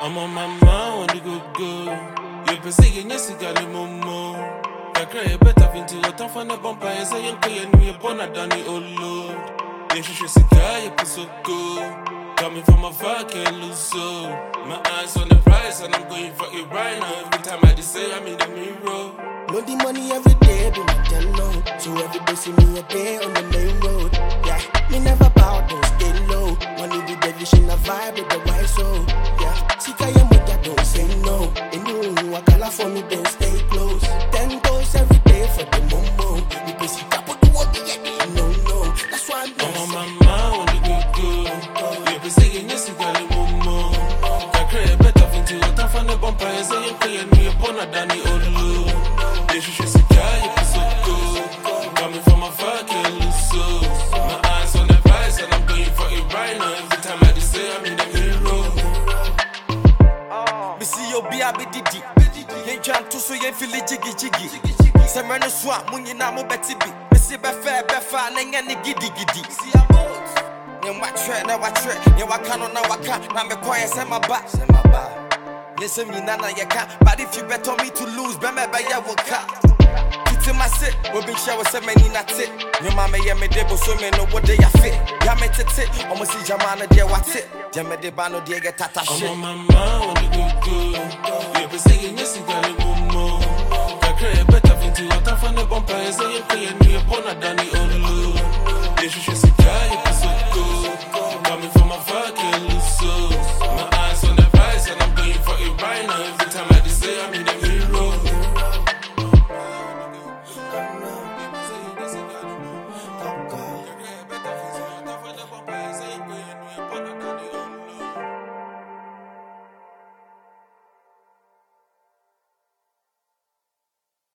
I'm on my mind when you go. You're perceiving yes, you got a momo. I cry better into a tough on the bumper as I am paying me a bonnet down the old load. Then she should guy, you so good. Coming from a far, can't lose so. My eyes on the prize, and I'm going for it right now. Every time I just say I'm in the mirror. Know the money every day, be my jello. So every day see me a day on the main road. Yeah, me never bow, don't stay low. Money with the vision, a vibe with the right soul. Yeah, see I am with that, don't say no. And you, I call for me, don't stay close. 10 goes every day for the momo. You can see top of the world, yeah, no. That's why I'm on my mind when you go. You're perceiving yes, you got a momo. I cry better into a tough on the bumper as I am paying me a bonnet down the old load. They should see guy, you so good. Coming from a far, can't lose so. My eyes on the prize, and I'm going for it right now. Every time I just say I'm in the mirror. Me see you be a bididi. Yen chan to so yen feel jiggy. Semeno swap, munyi na mo beti bi. Me see be fair, nenga ni giddy. See a boat. Yen wa tre, yen wa kano na waka. Na me quiet, say my back. Yes, I'm in nana yaka. But if you bet on me to lose, be me by ya waka. Titi my sit, we been shower so many not it. Your mama ya me debo so me know what they are fit. Ya me tete, almost see Jamana dear what it. Jame de bano dear get tata shit. I'm on my mind when you go. You're perceiving yes, you got a momo. I cry better into a tough on the bumper as I am paying me a bonnet down the old load. They should